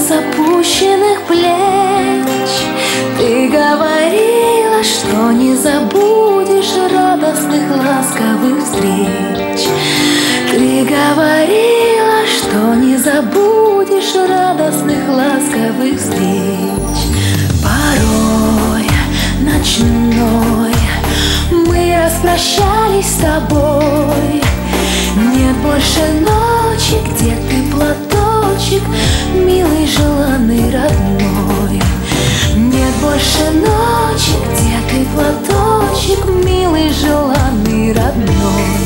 опущенных плеч. Ты говорила, что не забудешь радостных ласковых встреч. Ты говорила, что не забудешь радостных ласковых встреч. Порой ночной мы распрощались с тобой. Нет больше ночи, где ты, платочек, милый, желанный, родной. Нет больше ночи, где ты, платочек, милый, желанный, родной.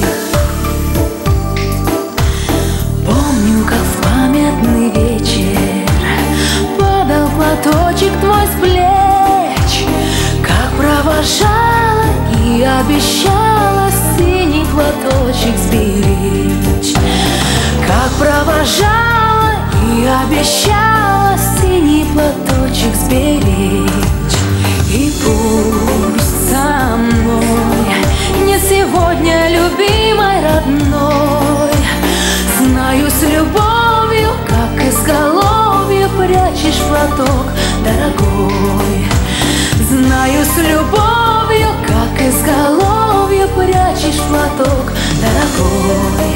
Помню, как в памятный вечер падал платочек твой с плеч, как провожала и обещала синий платочек сберечь. Как провожала и обещала синий платочек сберечь. И пусть со мной не сегодня, любимой, родной, знаю, с любовью, как изголовье, прячешь платок, дорогой. Знаю, с любовью, как изголовье, прячешь платок, дорогой.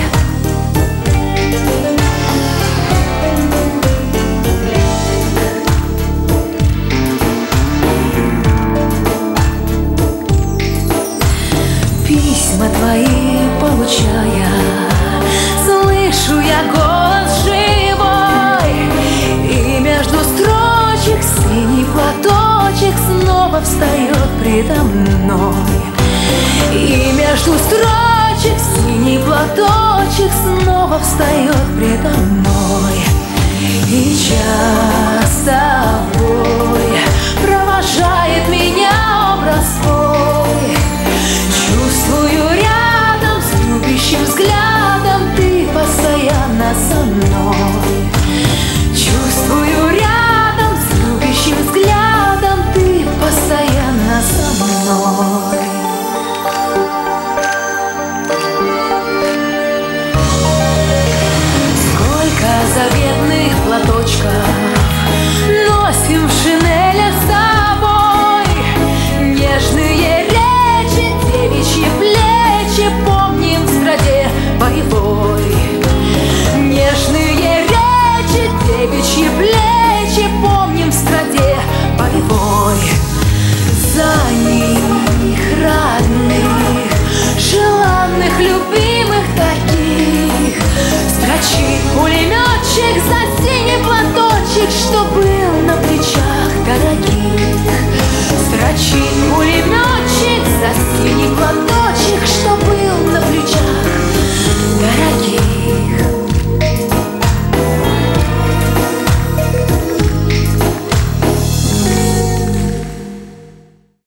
Письма твои получая, слышу я голос живой, и между строчек синий платочек снова встает предо мной. И между строчек синий платочек снова встает предо мной. И час с тобой провожает меня образ свой. Чувствую рядом с любящим взглядом, ты постоянно со мной. Чувствую рядом с любящим взглядом, ты постоянно со мной. Сколько заветных платочков носим в шинелях с тобой. Нежные речи, девичьи плечи помним в страде боевой. Нежные речи, девичьи плечи помним в страде боевой. За них, родных, желанных, любимых таких, строчит пулеметчик за синий платочек, что был на плечах дорогих. Строчит пулеметчик за синий платочек,